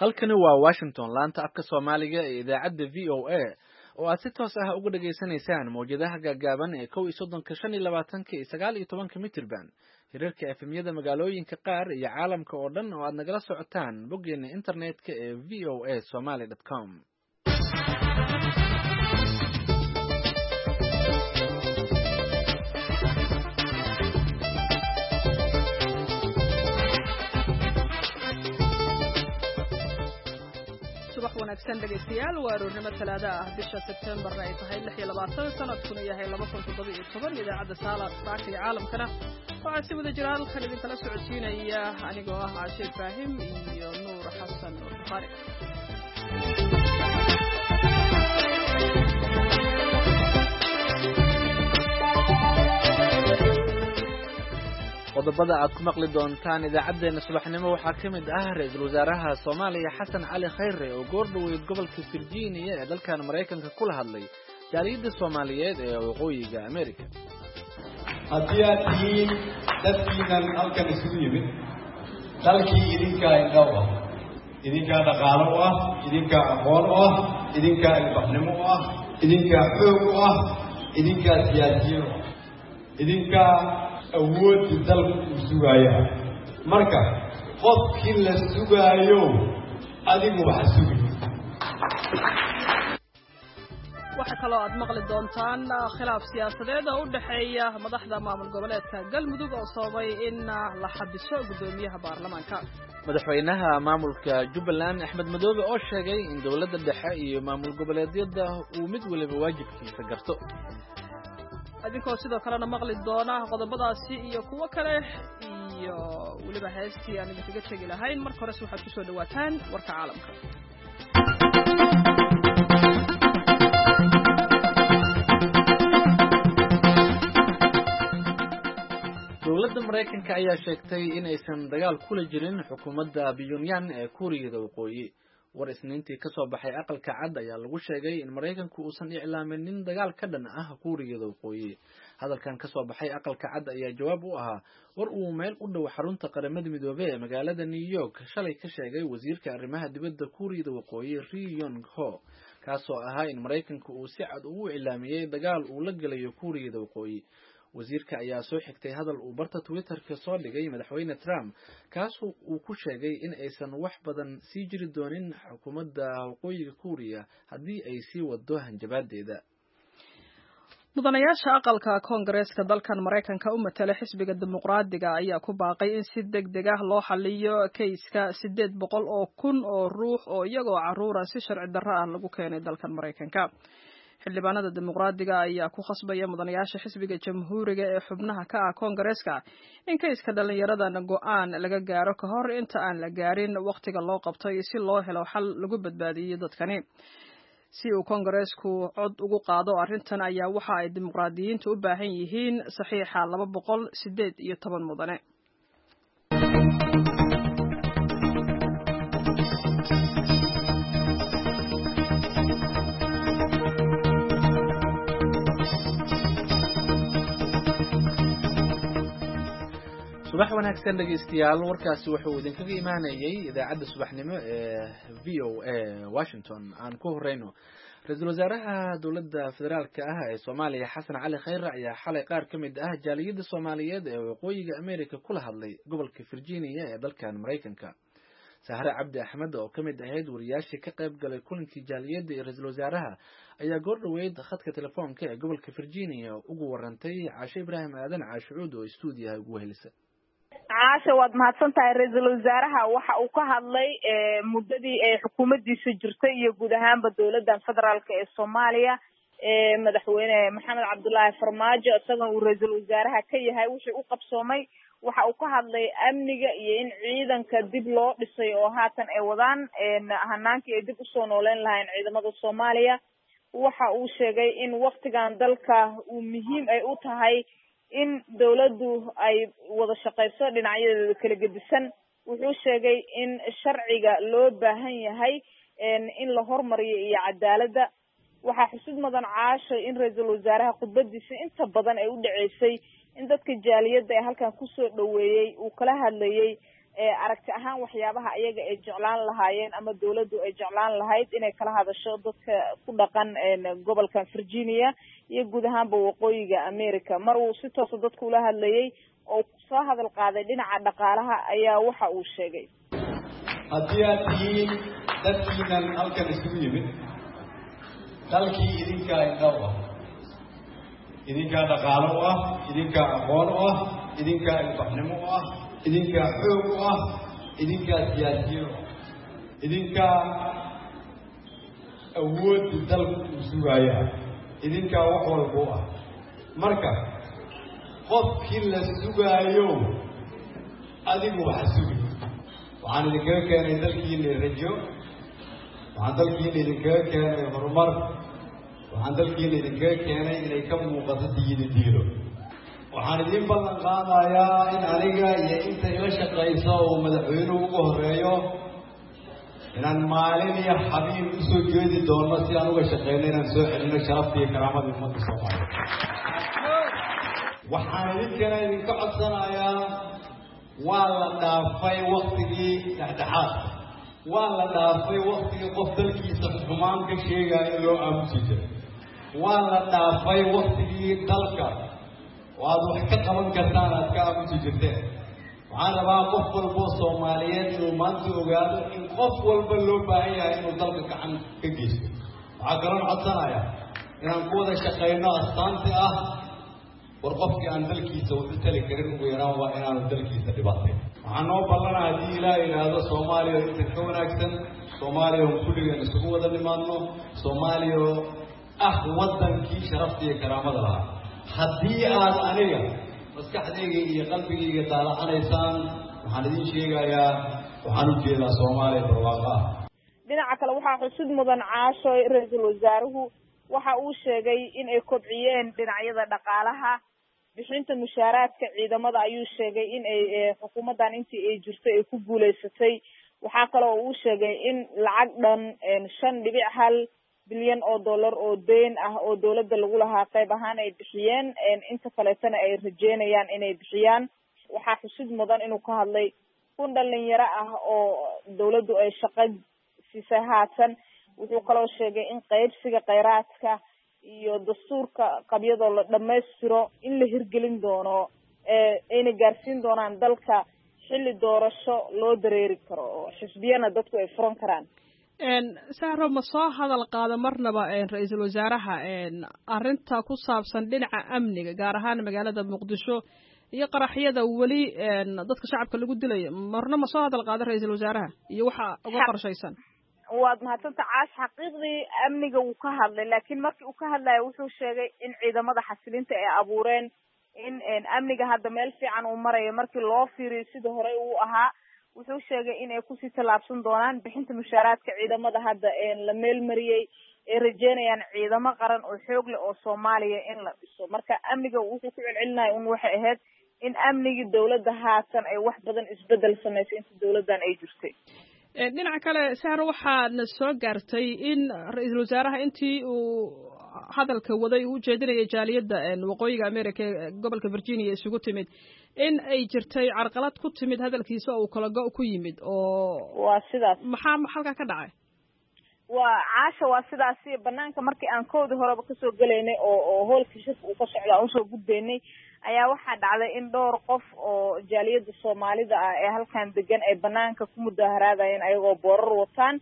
halkani waa Washington laanta afka Soomaaliga ee idaacadda VOA oo aad si toos ah uga dhageysanaysaan mowjadaha gaagaaban ee 1325 iyo 19 mitirban hirarka efemyada magaalooyinka qaar iyo caalamka oo dhan oo aad nagala socotaan boggeena internetka ee voasomali.com. wanaagsan dhageystayaal waa aroornimo talaado ah bisha September ay tahay 26 sanadkuna yahay 2017 idaacadda saaka ee caalamkana waxaa si wada jira halkan idin kala socodsiinaya anigoo ah Caashir Faahim iyo Nuur Xasan Bukhari. qodobada aad ku maqli doontaan idaacadeena subaxnimo waxaa ka mid ah ra'iisul wasaaraha Soomaaliya Xasan Cali Khayre oo goordhoweyd gobolka Virginia ee dalkan Mareykanka kula hadlay jaaliyadda Soomaaliyeed ee waqooyiga Amerika. haddii aad tihiin dadkiinan halkan isugu yimid dalkii idinkaa indhaw ah idinkaa dhaqaalo u ah idinkaa aqoon u ah idinkaa ilbaxnimo u ah idinkaa xoog u ah idinkaa siyaasiyiin u ah idinkaa awoodda dalku uu sugaayo marka qofkii la sugaayo adigu waxa sugi waxa kale oo aad maqli doontaan khilaaf siyaasadeed oo u dhaxeeya madaxda maamul goboleedka Galmudug oo sababay in la xabiso gudoomiyaha baarlamaanka. madaxweynaha maamulka Jubbaland Axmed Madoobe oo sheegay in dawladda dhexe iyo maamul goboleedyada uu mid waliba waajibkiisa garto. adinkoo sidoo kalena maqli doona qodobadaasi iyo kuwa kale iyo waliba heestii aan idinkaga tagi lahayn marka hore waxaad ku soo dhawaataan warka caalamka. dowladda Mareykanka ayaa sheegtay in aysan dagaal kula jirin xukuumadda Pyongyang ee Kuuriyada Waqooyi. war isniintii ka soo baxay aqalka cad ayaa lagu sheegay in Mareykanku uusan iclaaminin dagaal ka dhan ah Kuuriyada Waqooyi. hadalkan ka soo baxay aqalka cad ayaa jawaab u ahaa war uu meel u dhow xarunta qaramada midoobay ee magaalada New York shalay ka sheegay wasiirka arrimaha dibadda Kuuriyada Waqooyi Ri Yong Ho kaasoo ahaa in Mareykanku uu si cad ugu iclaamiyay dagaal uu la galayo Kuuriyada Waqooyi. wasiirka ayaa soo xigtay hadal uu barta Twitter-ka soo dhigay madaxweyne Trump kaasoo uu ku sheegay in aysan wax badan sii jiri doonin xukuumadda waqooyiga Kuuriya haddii ay sii wado hanjabaadeeda. mudanayaasha aqalka Koongareeska dalkan Mareykanka u matala xisbiga dimuqraadiga ayaa ku baaqay in si degdeg ah loo xalliyo kayska 800 oo kun oo ruux oo iyagoo caruura si sharci darro ah lagu keenay dalkan Mareykanka. xildhibaanada dimuqraadiga ayaa ku khasbaya mudanayaasha xisbiga jamhuuriga ee xubnaha ka ah Koongareeska in kayska dhalinyarada go'aan laga gaaro ka hor inta aan la gaarin waqtiga loo qabtay si loo helo xal lagu badbaadiyo dadkani. si uu Koongareesku cod ugu qaado arrintan ayaa waxa ay dimuqraadiyiintu u baahan yihiin saxiixa 218 mudane. subax wanaagsan dhageystayaal warkaasi wuxuu idinkaga imaanayay idaacadda subaxnimo ee VOA Washington. aan ku horeyno ra'iisul wasaaraha dowladda federaalka ah ee Soomaaliya Xasan Cali Khayre ayaa xalay qaar ka mid ah jaaliyadda Soomaaliyeed ee waqooyiga Amerika kula hadlay gobolka Virginia ee dalkan Mareykanka. Sahre Cabdi Axmed oo ka mid ahayd wariyaashii ka qayb galay kulankii jaaliyadda ee ra'iisul wasaaraha ayaa goordhoweyd khadka telefoonka ee gobolka Virginia ugu warantay Caashe Ibraahim Aadan Caashuud oo stuudiyaha ugu helisa. caasha waad mahadsantahay ra'iisul wasaaraha waxa uu ka hadlay muddadii ay xukuumaddiisa jirtay iyo guud ahaanba dowladda federaalka ee Soomaaliya madaxweyne Maxamed Cabdullaahi Farmaajo isagoo uu ra'iisul wasaaraha ka yahay wixii u qabsoomay. waxa uu ka hadlay amniga iyo in ciidanka dib loo dhisay oo haatan ay wadaan hanaankii ay dib u soo nooleyn lahayn ciidamada Soomaaliya. waxa uu sheegay in waqtigan dalka uu muhiim ay u tahay in dawladdu ay wada shaqeyso dhinacyadeeda kala gedisan. wuxuu sheegay in sharciga loo baahan yahay in la hormariyo iyo cadaaladda. waxaa xusid mudan caasho in ra'iisul wasaaraha khudbadiisa inta badan ay u dhaceysay in dadka jaaliyadda ee halkan kusoo dhaweeyay uu kala hadlayay aragti ahaan waxyaabaha ayaga ay jeclaan lahaayeen ama dawladdu ay jeclaan lahayd inay kala hadasho dadka ku dhaqan gobolkan Virginia iyo guud ahaanba waqooyiga America. mar uu si toos ah dadku ula hadlayay oo soo hadal qaaday dhinaca dhaqaalaha ayaa waxa uu sheegay haddii aad tihiin dadkiinan halkan isugu yimid dalkii idinkaa indhaw ah idinkaa dhaqaalo u ah idinkaa aqoon u ah idinkaa ilbaxnimo u ah idinkaa xoog u ah idinkaa siyaasiyiin u ah idinkaa awoodda dalku uu sugaayo ah idinkaa wax walba u ah marka qofkii la sugaayo adigu waxa sugi waxaan idinkaga keenay dalkiina rajo waxaan dalkiina idinkaga keenay horumar waxaan dalkiina idinkaga keenay inay ka muuqato diido waxaan idin ballan qaadayaa in aniga iyo inta ila shaqaysa oo madaxweynuhu ugu horeeyo inaan maalin iyo xabiib usoo jeedi doono si aan uga shaqeyno inaan soo celino sharafta iyo karaamada ummadda Soomaaliyeed waxaan idinkana idinka codsanayaa waa la dhaafay waqtigii dhexdhexaad waa la dhaafay waqtigii qof dalkiisa xumaan ka sheegaya loo aamusi jiray waa la dhaafay waqtigii dalka oo aad wax ka qaban kartaan aad ka aamusi jirteen waxaan rabaa qof walbo Soomaaliyeed inuu maanta ogaado in qof walba loo baahan yahay inuu dalka gacan ka geysto waxaan kaloo codsanayaa inaan ku wada shaqeyno astaanta ah war qofkii aan dalkiisa u tali karin ugu yaraan waa inaanu dalkiisa dhibaatay waxaan noo ballanaa haddii ilaahay yidhaahdo Soomaaliya inta ka wanaagsan Soomaaliya oo kulligeen isugu wada nimaadno Soomaaliya oo ah wadankii sharafta iyo karaamada lahaa haddii aad aniga maskaxdayga iyo qalbigayga daalacanaysaan waxaan idin sheegayaa waxaan u jeedaa Soomaaliya barwaaqo ah dhinaca kale waxaa xusid mudan Caasho ra'iisul wasaaruhu waxa uu sheegay in ay kobciyeen dhinacyada dhaqaalaha bixinta mushaaraadka ciidamada ayuu sheegay in ay xukuumadan intii ay jirtay ay ku guuleysatay waxa kale oo uu sheegay in lacag dhan 5.1 bilyan oo dollar oo deyn ah oo dawladda lagu lahaa qayb ahaan ay bixiyeen inta kaleetana ay rajeynayaan inay bixiyaan waxa xusid mudan inuu ka hadlay kun dhalinyaro ah oo dawladdu ay shaqo siisay haatan wuxuu kaloo sheegay in qaybsiga kheyraadka iyo dastuurka qabyadoo la dhammaystiro in la hirgelin doono ayna gaarsiin doonaan dalka xilli doorasho loo dareeri karo oo xisbiyana dadku ay furan karaan Sahro ma soo hadal qaado marnaba ra'iisul wasaaraha arrinta ku saabsan dhinaca amniga gaar ahaan magaalada Muqdisho iyo qaraxyada wali dadka shacabka lagu dilayo marna ma soo hadal qaado ra'iisul wasaaraha iyo waxa uga qorshaysan waad mahadsantahay Caash xaqiiqdii amniga uu ka hadlay laakiin markii uu ka hadlayo wuxuu sheegay in ciidamada xasilinta ay abuureen in amniga hadda meel fiican uu marayo markii loo fiiriyo sida hore uu ahaa wuxuu sheegay in ay ku sii talaabsan doonaan bixinta mushaaraadka ciidamada hadda la meel mariyay ay rajeynayaan ciidamo qaran oo xoog leh oo Soomaaliya in la dhiso marka amniga wuxuu ku celcelinayo in waxay ahayd in amniga dawladda haatan ay wax badan isbedel sameysay inta dawladdan ay jirtay dhinaca kale Sahro waxaana soo gaartay in ra'iisul wasaaraha intii uu hadalka waday uu jeedinayay jaaliyadda waqooyiga America gobolka Virginia isugu timid in ay jirtay carqalad ku timid hadalkiisa oo kala go ku yimid oo waa sidaas maxaa halka ka dhacay waa Caasho waa sidaas banaanka markii aan koodi horeba ka soo galeynay oo hoolka shirka uu ka socdo aan soo gudbeynay ayaa waxaa dhacday in dhowr qof oo jaaliyada Soomaalida ah ee halkan degan ay banaanka ku mudaharaadayeen ayagoo boorar wataan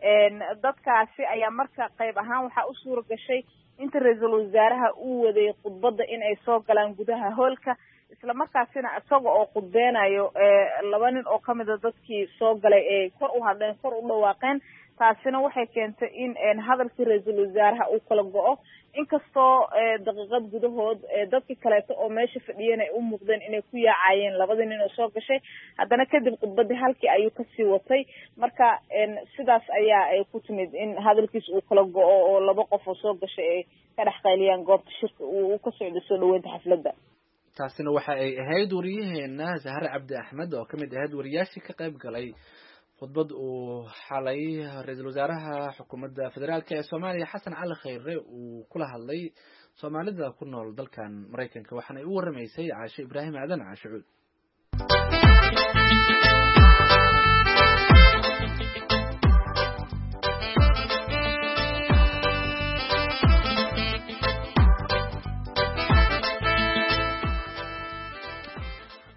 dadkaasi ayaa marka qayb ahaan waxa u suura gashay inta ra'iisul wasaaraha uu waday khudbadda in ay soo galaan gudaha hoolka isla markaasina isaga oo khudbeynayo laba nin oo kamid ah dadkii soo galay ee kor u hadleen kor u dhawaaqeen taasina waxay keentay in hadalkii ra'iisul wasaaraha uu kala go'o inkastoo daqiiqad gudahood dadkii kaleeto oo meesha fadhiyeen ay u muuqdeen inay ku yaacayeen labadii nin oo soo gashay haddana kadib khudbadii halkii ayuu kasii watay marka sidaas ayaa ay ku timid in hadalkiisa uu kala go'o oo laba qof oo soo gashay ay ka dhex qayliyaan goobta shirka uu ka socdo soo dhaweynta xafladda taasina waxa ay ahayd wariyaheena Zahra Cabdi Axmed oo kamid ahayd wariyaashii ka qayb galay khudbad uu xalay ra'iisul wasaaraha xukuumadda federaalka ee Soomaaliya Xasan Cali Khayre uu kula hadlay Soomaalida ku nool dalkan Mareykanka waxaana ay u waramaysay Caasho Ibraahim Aadan Caasho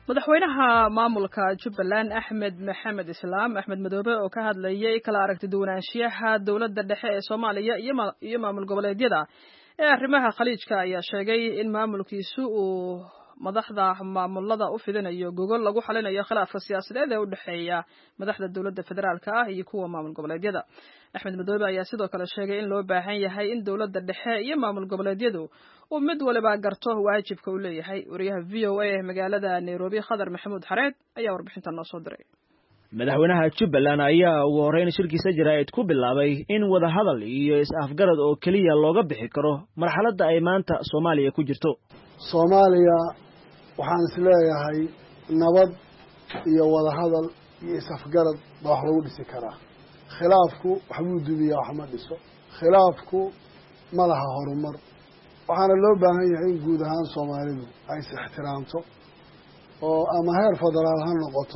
madaxweynaha maamulka Jubbaland Axmed Maxamed Islaam Axmed Madoobe oo ka hadlayay kala aragti duwanaanshiyaha dawladda dhexe ee Soomaaliya iyo maamul goboleedyada ee arrimaha khaliijka ayaa sheegay in maamulkiisu uu madaxda maamulada u fidinayo gogol lagu xalinayo khilaafka siyaasadeed ee u dhaxeeya madaxda dawladda federaalka ah iyo kuwa maamul goboleedyada Axmed Madoobe ayaa sidoo kale sheegay in loo baahan yahay in dawladda dhexe iyo maamul goboleedyadu uu mid waliba garto waajibka uu leeyahay wariyaha VOA ee magaalada Nairobi Khadar Maxamuud Xareed ayaa warbixintan noo soo diray madaxweynaha Jubbaland ayaa ugu horeyn shirkiisa jaraa'id ku bilaabay in wada hadal iyo is-afgarad oo kaliya looga bixi karo marxaladda ay maanta Soomaaliya ku jirto Soomaaliya waxaan is leeyahay nabad iyo wada hadal iyo is-afgarad baa wax lagu dhisi karaa khilaafku waxbuu dumiyaa wax ma dhiso khilaafku ma laha horumar waxaana loo baahan yahay in guud ahaan Soomaalidu ay is ixtiraamto oo ama heer federaal ha noqoto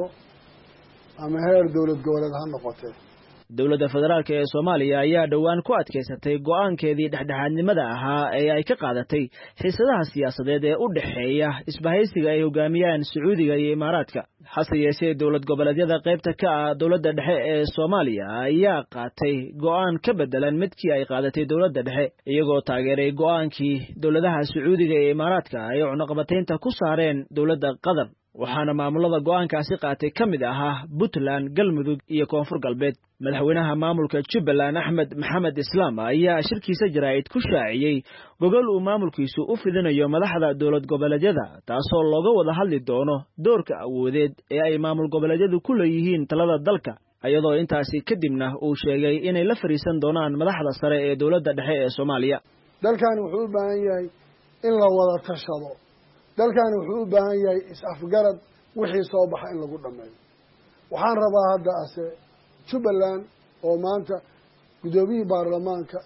ama heer dawlad goboleed ha noqotee dawladda federaalka ee Soomaaliya ayaa dhawaan ku adkeysatay go'aankeedii dhexdhexaadnimada ahaa ee ay ka qaadatay xiisadaha siyaasadeed ee u dhaxeeya isbahaysiga ay hogaamiyaan Sacuudiga iyo Imaaraadka hase yeeshee dawlad goboleedyada qaybta ka ah dawladda dhexe ee Soomaaliya ayaa qaatay go'aan ka bedelan midkii ay qaadatay dawladda dhexe iyagoo taageeray go'aankii dawladaha Sacuudiga iyo Imaaraadka ay cunaqabataynta ku saareen dawladda Qatar waxaana maamulada go'aankaasi qaatay kamid ahaa Puntland, Galmudug iyo Koonfur Galbeed madaxweynaha maamulka Jubbaland Axmed Maxamed Islaam ayaa shirkiisa jaraa'id ku shaaciyay gogol uu maamulkiisu u fidinayo madaxda dawlad goboleedyada taasoo looga wada hadli doono doorka awoodeed ee ay maamul goboleedyadu ku leeyihiin talada dalka iyadoo intaasi kadibna uu sheegay inay la fariisan doonaan madaxda sare ee dawladda dhexe ee Soomaaliya dalkan wuxuu u baahan yahay in la wada tashado dalkan wuxuu u baahan yahay is-afgarad wixii soo baxa in lagu dhameeyo waxaan rabaa hadda Jubbaland oo maanta gudoonkii baarlamaanka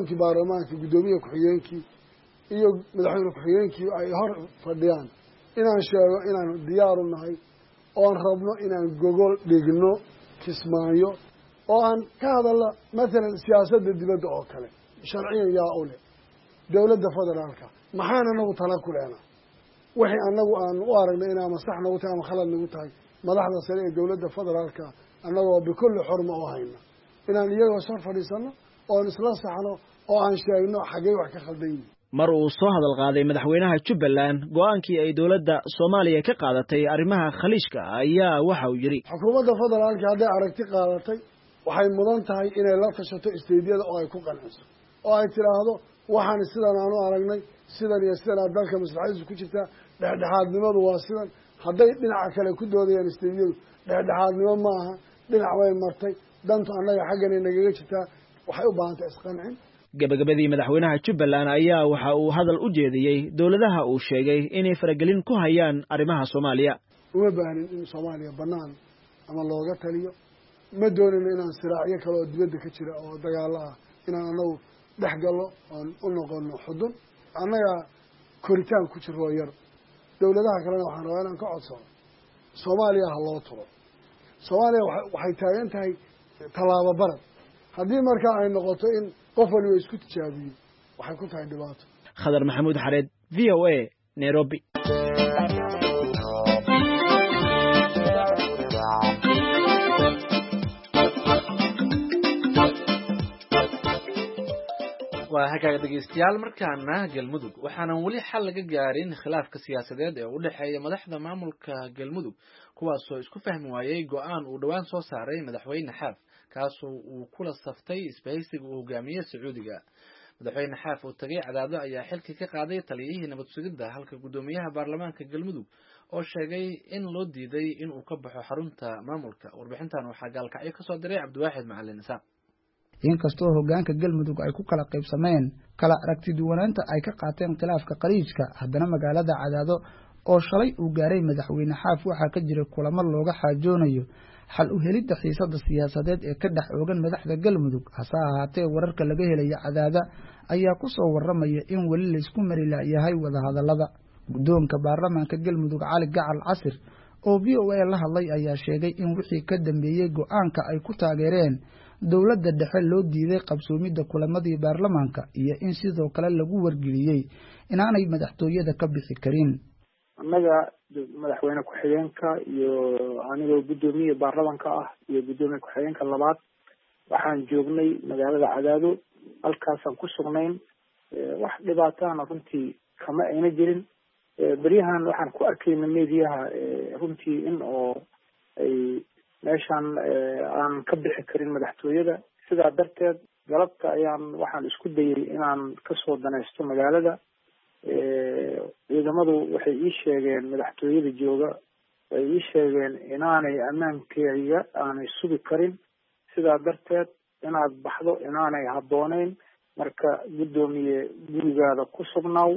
gudoomiye ku-xigeenkii iyo madaxweyne ku-xigeenkii ay hor fadhiyaan inaan sheego inaan diyaar u nahay oo aan rabno inaan gogol dhigno Kismaayo oo aan ka hadalno maalan siyaasadda dibadda oo kale sharciyan yaa u leh dawladda federaalka maxaan anagu tala ku leenahay wixii anagu aan u aragnay inaan masax nagu tahay ama khalad nagu tahay madaxda sare ee dawladda federaalka annagoo bikulli xurma oo hayna inaan iyagoo soo fadhiisano oon isla saxno oo aan sheegno xaggee wax ka khaldan yihiin mar uu soo hadal qaaday madaxweynaha Jubbaland go'aankii ay dawladda Soomaaliya ka qaadatay arrimaha khaliijka ayaa waxa uu yiri xukuumadda federaalka hadday aragti qaadatay waxay mudan tahay inay la tashato isteediyada oo ay ku qanciso oo ay tiraahdo waxaan sidan aanu aragnay sidan iyo sidan dalka maslaxadiisu ku jirta dhexdhexaadnimadu waa sidan hadday dhinaca kale ku doodayaan isteediyadu dhexdhexaadnimo ma aha dhinac way martay dantu annaga xaggana nagaga jirtaa waxay u baahan tahay isqancin gabagabadii madaxweynaha Jubbaland ayaa waxa uu hadal u jeediyay dawladaha uu sheegay inay faragelin ku hayaan arrimaha Soomaaliya uma baahin in Soomaaliya banaan ama looga taliyo ma doonayno inaan siraacyo kale oo dibadda ka jira oo dagaalo ah inaan anagu dhex gallo oon u noqono xudun annaga koritaan ku jiro yar dawladaha kalena waxaan rabaa inaan ka codsano Soomaaliya ha loo turo Soomaaliya waxay taagan tahay tallaabo barad haddii markaa ay noqoto in qof waliba isku tijaabiyo waxay ku tahay dhibaato Khadar Maxamuud Xareed VOA Nairobi waa hagaaga dhegeystayaal markaana Galmudug waxaanan weli xal laga gaarin khilaafka siyaasadeed ee u dhaxeeya madaxda maamulka Galmudug kuwaasoo isku fahmi waayay go'aan uu dhawaan soo saaray madaxweyne Xaaf kaasoo uu kula saftay isbahaysiga uu hogaamiyay Sacuudiga madaxweyne Xaaf oo tagay Cadaado ayaa xilka ka qaaday taliyihii nabad sugidda halka gudoomiyaha baarlamaanka Galmudug oo sheegay in loo diiday in uu ka baxo xarunta maamulka warbixintan waxaa gaalkacyo ka soo diray Cabdiwaaxid Macalin Isaaq inkastoo hoggaanka Galmudug ay ku kala qaybsameen kala aragti duwanaanta ay ka qaateen khilaafka qaliijka haddana magaalada Cadaado oo shalay uu gaaray madaxweyne Xaaf waxaa ka jira kulamo looga xaajoonayo xal u helidda xiisadda siyaasadeed ee ka dhex oogan madaxda Galmudug hase ahaatee wararka laga helaya Cadaado ayaa ku soo waramaya in wali la isku mari yahay wada hadallada guddoonka baarlamaanka Galmudug Cali Gacal Casir oo VOA la hadlay ayaa sheegay in wixii ka dambeeyay go'aanka ay ku taageereen dawladda dhexe loo diiday qabsoomidda kulamadii baarlamaanka iyo in sidoo kale lagu wargeliyay inaanay madaxtooyada ka bixi karin annaga madaxweyne ku-xigeenka iyo anigoo guddoomiye baarlamanka ah iyo guddoomiye ku-xigeenka labaad waxaan joognay magaalada Cadaado halkaasaan ku sugnayn wax dhibaatana runtii kama ayna jirin bariyahan waxaan ku arkaynay meediyaha runtii in oo ay meeshan aan ka bixi karin madaxtooyada sidaa darteed galabta waxaan isku dayay inaan kasoo danaysto magaalada ciidamadu waxay ii sheegeen madaxtooyada jooga way ii sheegeen inaanay ammaankeega aanay sugi karin sidaa darteed inaad baxdo inaanay habbooneyn marka guddoomiye gurigaada ku sugnaaw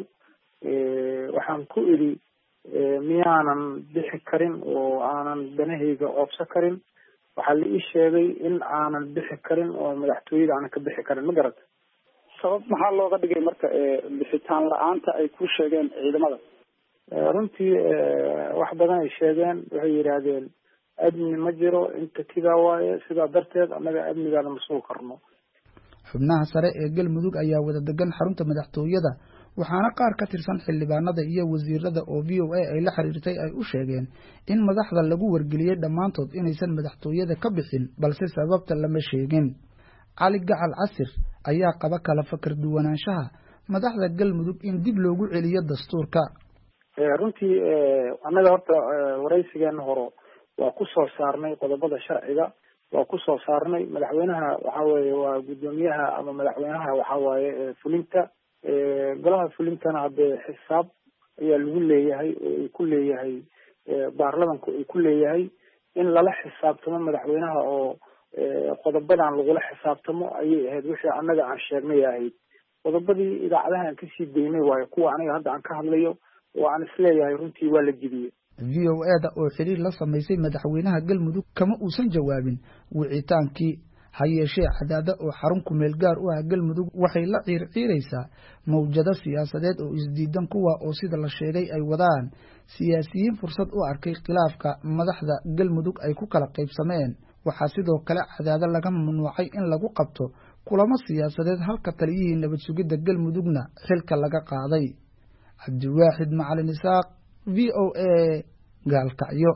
waxaan ku idhi miyaanan bixi karin oo aanan danahayga oobsa karin waxaa la ii sheegay in aanan bixi karin oo madaxtooyada aanan ka bixi karin ma garata sabab maxaa looga dhigay marka bixitaan la-aanta ay ku sheegeen ciidamada runtii wax badan ay sheegeen waxay yidhaahdeen amni ma jiro inta kidaa waaye sidaa darteed annaga amnigaada ma sugi karno xubnaha sare ee galmudug ayaa wada degan xarunta madaxtooyada waxaana qaar ka tirsan xildhibaanada iyo wasiirada oo VOA ay la xiriirtay ay u sheegeen in madaxda lagu wargeliyay dhammaantood inaysan madaxtooyada ka bixin balse sababta lama sheegin cali gacal casir ayaa qaba kala fakar duwanaanshaha madaxda galmudug in dib loogu celiyo dastuurka runtii annaga horta waraysigeena hore waa ku soo saarnay qodobada sharciga waa ku soo saarnay madaxweynaha waxa weeye waa guddoomiyaha ama madaxweynaha waxa waaye fulinta golaha fulintana haddee xisaab ayaa lagu leeyahay oo ay ku leeyahay baarlamanku ay ku leeyahay in lala xisaabtamo madaxweynaha oo qodobadan lagula xisaabtamo ayay ahayd wixii annaga aan sheegnay ahayd qodobadii idaacadaha aan kasii daynay waayo kuwa aniga hadda aan ka hadlayo oo aan isleeyahay runtii waa la jebiyey VOA-da oo xiriir la samaysay madaxweynaha galmudug kama uusan jawaabin wicitaankii ha yeeshee Cadaado oo xarun ku meel gaar u ah galmudug waxay la ciirciiraysaa mawjado siyaasadeed oo isdiidan kuwa oo sida la sheegay ay wadaan siyaasiyiin fursad u arkay khilaafka madaxda galmudug ay ku kala qaybsameen waxaa sidoo kale Cadaado laga mamnuucay in lagu qabto kulamo siyaasadeed halka taliyihii nabad sugidda galmudugna xilka laga qaaday Cabdiwaaxid Macalin Isaaq VOA Gaalkacyo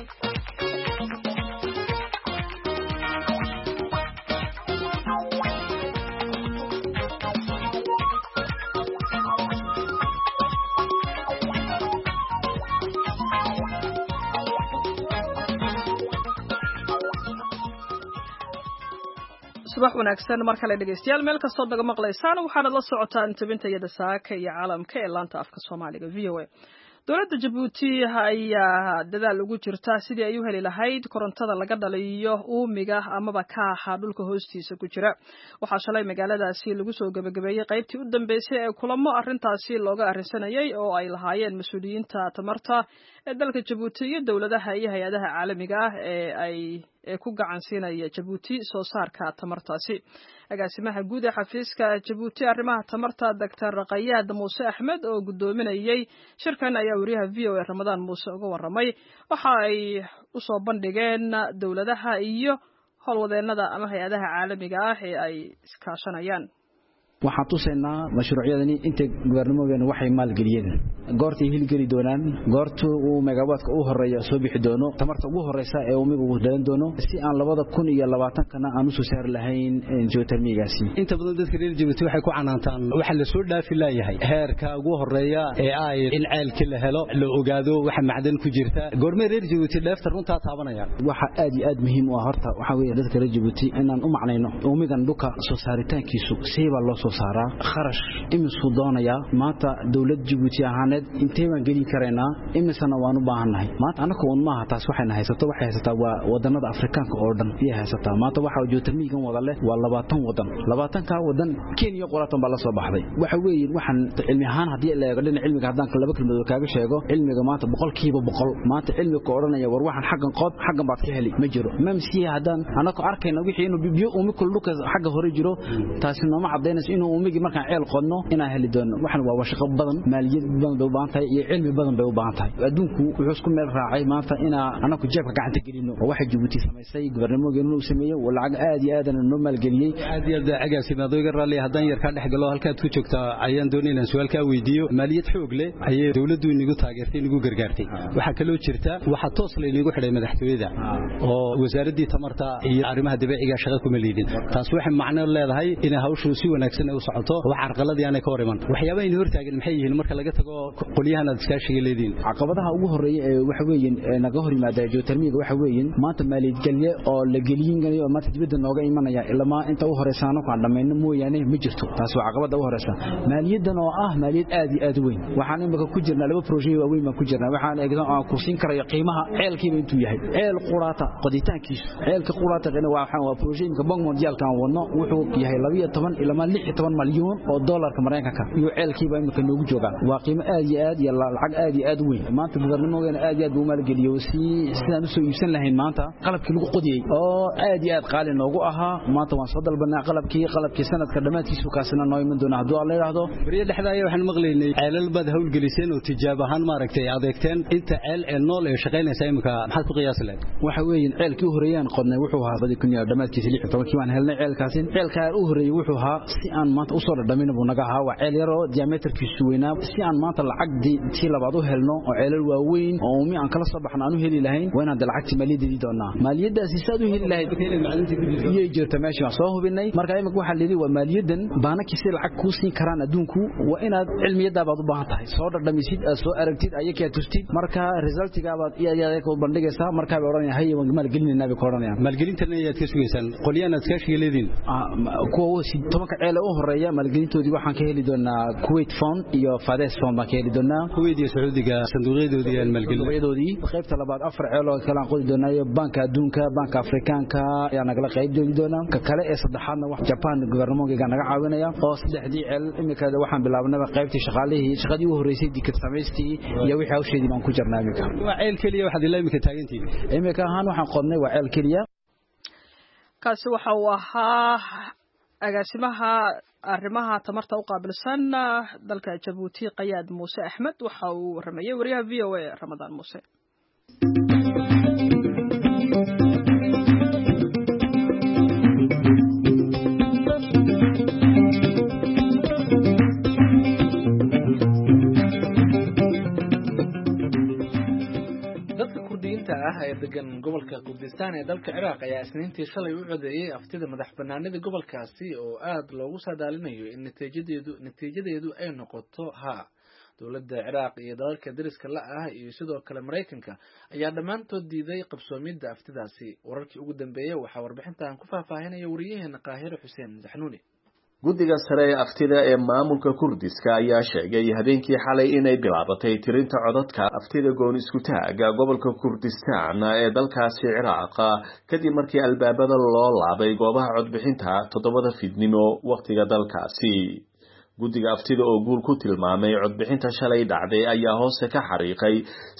subax wanaagsan mar kale dhageystayaal meel kastoo naga maqlaysaan waxaad la socotaan tabintayada saaka iyo caalamka ee laanta afka Soomaaliga VOA dowladda Djibouti ayaa dadaal ugu jirta sidii ay u heli lahayd korontada laga dhaliyo uumiga amaba kaaxa dhulka hoostiisa ku jira waxaa shalay magaaladaasi lagu soo gabagabeeyay qaybtii u dambeysay ee kulamo arintaasi looga arinsanayay oo ay lahaayeen mas'uuliyiinta tamarta ee dalka Djibouti iyo dawladaha iyo hay'adaha caalamiga ah ee ku gacan siinaya Djibouti soo saarka tamartaasi agaasimaha guud ee xafiiska Djibouti arrimaha tamarta Dr. Qayaad Muuse Axmed oo gudoominayay shirkan ayaa wariyaha VOA Ramadaan Muuse uga waramay waxa ay u soo bandhigeen dawladaha iyo howlwadeenada ama hay'adaha caalamiga ah ee ay iskaashanayaan waxaan tusaynaa mashruucyadani inta gobolnimada waxay maalgeliyeen goortii hilgeli doonaan goortuu uu megawaadka u horeeyo soo bixi doono tamarta ugu horeysa ee umiga uu dhalan doono si aan 2020 kana aan u soo saar lahayn geothermigaasi inta badan dadka reer Djibouti waxay ku canaantaan waxa la soo dhaafi laayahay heerka ugu horeeya ee ay in ceelka la helo la ogaado waxa macdan ku jirta goorma reer Djibouti dheefta runta taabanayaan waxa aad iyo aad muhiim u ah horta waxa weeye dadka reer Djibouti inaan u macnayno umigan dhuka soo saaritaankiisu siiba loo soo saaraa kharash imisu doonaya maanta dawlad Djibouti ahaaneed intee baan gelin kareynaa imisana waan u baahannahay maanta anaka uun maaha taas waxayna haysataa waa wadanada Afrikaanka oo dhan iyo haysataa maanta waxa geothermigan wada leh waa 20 wadan 20 ka wadan Kenya qoratan baa la soo baxday waxa weeye waxaan cilmi ahaan hadii la eego dhinaca cilmiga hadaan laba kelmadood kaaga sheego cilmiga maanta 100% maanta cilmiga ka oranaya war waxaan xaqan qood xaqan baad ka heli ma jiro mamsiya hadaan anaka arkayna wixii inuu biyo umi kul dhulka xagga hore jiro taasi nooma cadeynayso inuu umigi markaan ceel qodno inaan heli doono waxan waa shaqo badan maaliyad badan bay u baahan tahay iyo cilmi badan bay u baahan tahay adduunku wuxuu isku meel raacay maanta anaku jeebka gacanta gelino oo waxa Djibouti samaysay gobornimogeenu uu sameeyay oo lacag aad iyo aad noo maalgeliyay aad iyo aad agaasima dooga raalli haddaan yar ka dhex galo halkaad ku joogtaa ayaan doonay inaan su'aal ka weydiiyo maaliyad xoog leh ayay dawladdu inagu taageertay inagu gargaartay waxa kale oo jirta waxa toos la inagu xidhay madaxtooyada oo wasaaradii tamarta iyo arrimaha dabiiciga shaqo kuma leedin taas waxay macno leedahay in hawshu si wanaagsan u socoto wax carqaladii aanay ka horiman waxyaabaha in hortaagan maxay yihiin marka laga tago qoliyahan aad iska sheegay leedin caqabadaha ugu horeeya ee waxa weeyeen naga hor yimaada geotermiga waxa weeyeen maanta maaliyad galye oo la geliyay oo maanta dibadda nooga imanaya ilaa inta u horeysaano ka dhameeyna mooyaane ma jirto taas waa caqabada ugu horeysa maaliyadan oo maaliyad aad iyo aad weyn waxaan imika ku jirnaa laba project waaweyn ma ku jirnaa waxaan eegno aan ku siin karayo qiimaha ceelkiiba intuu yahay ceel quraata qoditaankiisu ceelka quraata waa projectka bank mondialka wadno wuxuu yahay 12 ilaa 16 malyan oo dollarka Mareykanka iyo ceelkiiba imika noogu jooga waa qiimo aad iyo aad iyo lacag aad iyo aad weyn maanta gobornimogeena aad iyo aad buu maalgeliyo sidaan u soo iibsan lahayn maanta qalabkii lagu qodiyay oo aad iyo aad qaali noogu ahaa maanta waan soo dalbanaa qalabkii sanadka dhamaadkiisu kaasina noo iman doona haddii la yiraahdo bariya dhexdaaya waxaan maqlaynay ceelal bad hawl geliseen oo tijaab ahaan maaragtay adeegteen inta ceel ee nool ee shaqeynaysa imika maxaad ku qiyaas leedahay waxa weeyeen ceelkii u horeeyaan qodnay wuxuu ahaa badii kun iyo dhamaadkiisa 16 waan helnay ceelkaasin ceelka u horeeyay wuxuu ahaa si aan maanta u soo dhadhamin buu naga ahaa waa ceel yar oo diameterkiisu weynaa si aan maanta lacagtii labaad u helno oo ceelal waaweyn oo umi aan kala soo baxnaan u heli lahayn waa inaan lacagtii maaliyadii doonaa maaliyadaasi saad u heli lahayd iyo jirta meesha soo hubinay marka imika waxa leeyahay waa maaliyadan baanaki si lacag ku siin karaan adduunku waa inaad cilmiyada baad u baahan tahay soo dhadhamisid soo aragtid ayaka tustid marka resultiga baad iyo ku bandhigaysaa marka ay oranayaan hay waan maalgelinayna bay koranayaan maalgelintan ayaad ka sugaysan qoliyana aad ka shaqeeyeen kuwa si tobanka ceel u horeeya maalgelintoodii waxaan ka heli doonaa Kuwait Fund iyo Fades Fund baan ka heli doonaa Kuwait iyo Sacuudiga sanduuqyadoodii aan maalgelintoodii qaybta labaad afar ceel oo kala qodi doonaa banka adduunka banka Afrikaanka ayaa naga qayb joogi doonaa ka kale ee saddexaadna wax Japan gobornimoga naga caawinaya oo saddexdii ceel imika waxaan bilaabnay qaybtii shaqadii u horeysay dikad samaystii iyo wixii hawsheedii baan ku jirnaa imika waa ceel kaliya waxaad ilaa imika taagantiin imika ahaan waxaan qodnay waa ceel kaliya kaasi waxa uu ahaa agaasimaha arrimaha tamarta u qaabilsan dalka Djibouti Qayaad Muuse Axmed waxa uu waramayay wariyaha VOA Ramadaan Muuse ee degan gobolka Kurdistan ee dalka Ciraaq ayaa isniintii shalay u codeeyay aftida madaxbannaanida gobolkaasi oo aad loogu saadaalinayo in natiijadeedu ay noqoto dowladda Ciraaq iyo dalalka dariska la ah iyo sidoo kale Mareykanka ayaa dhammaantood diiday qabsoomidda aftidaasi wararkii ugu dambeeyay waxa warbixintan ku faahfaahinaya wariyaheena Qaahiro Xuseen Zaxnuuni guddiga sare ee aftida ee maamulka Kurdiska ayaa sheegay habeenkii xalay inay bilaabatay tirinta codadka aftida goon isku taaga gobolka Kurdistan ee dalkaasi Ciraaq kadib markii albaabada loo laabay goobaha codbixinta 7 fiidnimo waqtiga dalkaasi guddiga aftida oo guul ku tilmaamay codbixinta shalay dhacday ayaa hoose ka xariiqay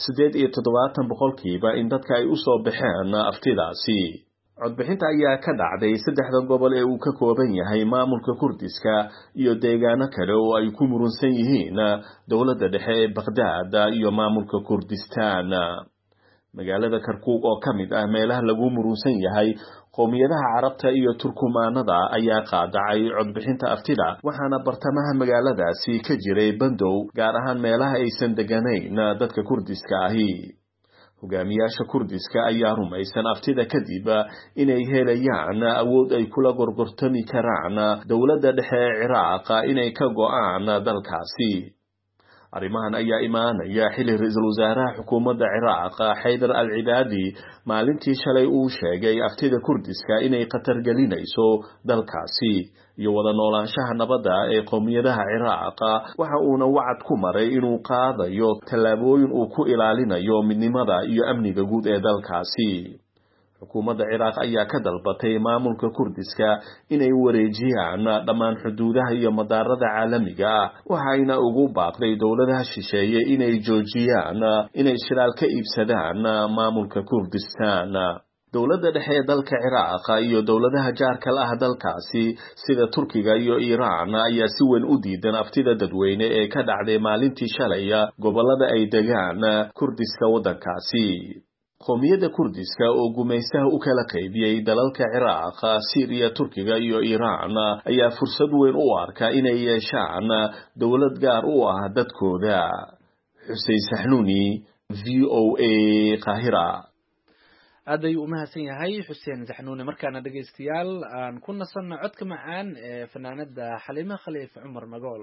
78% in dadka ay u soo baxeen aftidaasi codbixinta ayaa ka dhacday 3 gobol ee uu ka kooban yahay maamulka Kurdiska iyo deegaano kale oo ay ku murunsan yihiin dowladda dhexe ee Baghdad iyo maamulka Kurdistan magaalada Kirkuk oo kamid ah meelaha lagu murunsan yahay qowmiyadaha Carabta iyo Turkumaanada ayaa qaadacay codbixinta aftida waxaana bartamaha magaaladaasi ka jiray bandow gaar ahaan meelaha aysan deganayn dadka Kurdiska ahi hogaamiyaasha Kurdiska ayaa rumaysan aftida kadib inay helayaan awood ay kula gorgortami karaan dowladda dhexe ee Ciraaq inay ka go'aan dalkaasi arrimahan ayaa imaanaya xilli ra'iisul wasaaraha xukuumadda Ciraaq Haydar al-Cibaadi maalintii shalay uu sheegay aftida Kurdiska inay khatar gelinayso dalkaasi iyo wada noolaanshaha nabadda ee qowmiyadaha Ciraaq waxa uuna wacad ku maray inuu qaadayo tallaabooyin uu ku ilaalinayo midnimada iyo amniga guud ee dalkaasi xukuumadda Ciraaq ayaa ka dalbatay maamulka Kurdiska inay wareejiyaan dhammaan xuduudaha iyo madaarada caalamiga waxayna ugu baaqday dowladaha shisheeye inay joojiyaan inay shiraal ka iibsadaan maamulka Kurdistan dowladda dhexe ee dalka Ciraaq iyo dowladaha jaarka ah dalkaasi sida Turkiga iyo Iiraan ayaa si weyn u diidan aftida dadweyne ee ka dhacday maalintii shalay gobolada ay degaan Kurdiska waddankaasi. qowmiyadda Kurdiska oo gumaystaha u kala qaybiyay dalalka Ciraaq, Syria, Turkiga iyo Iiraan ayaa fursad weyn u arka inay yeeshaan dowlad gaar u ah dadkooda. Xussein Saxnuuni, VOA, Qaahira. aad ayuu u mahadsan yahay xuseen saxnuuni. markaana dhegaystayaal aan ku nasanno codka macaan ee fanaanada Xaliime Khaliif Cumar Magool.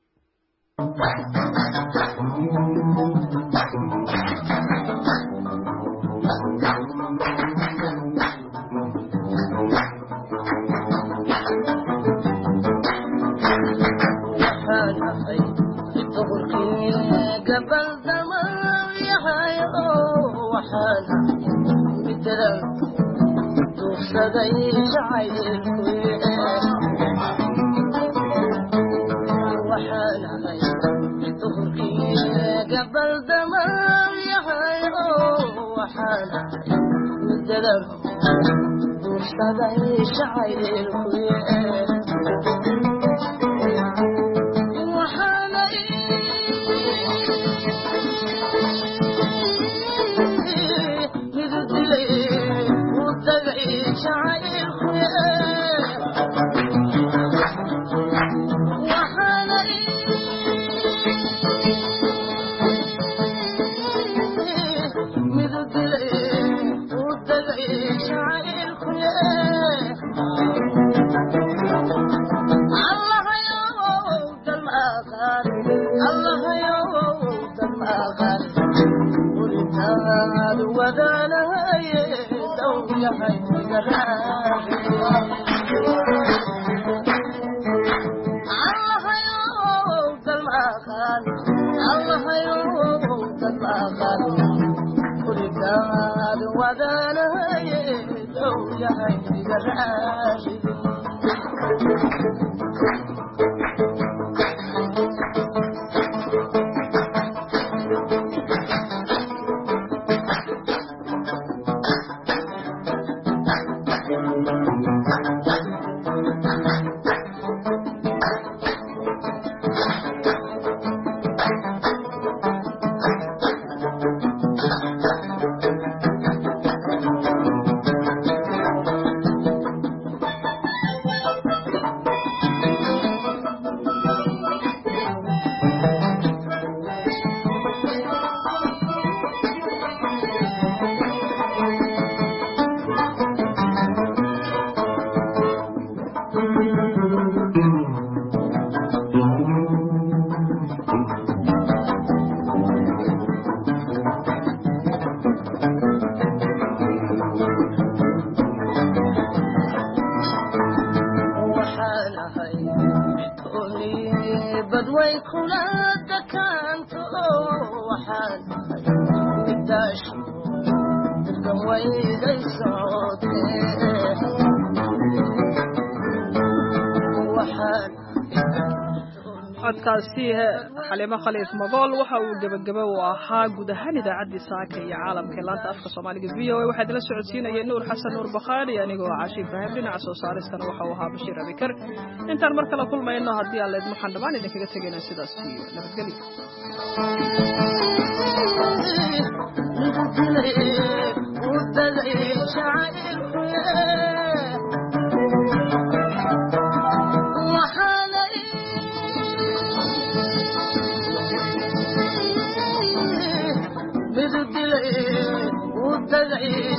codkaasi Xaliime Khaliif Magool waxa uu gabagabo u ahaa guud ahaan idaacadii saaka iyo caalamka laanta afka Soomaaliga VOA. waxaad la socodsiinayeen Nuur Xasan Nuur Bakhaari anigoo Caashi Ibraahim dhinaca soo saaristana waxa uu ahaa Bashiir Abikar. intaan mar kale kulmayno haddii Alle idin dhammaan idinkaga tagaynaa sidaas iyo nabadgelyo. بدي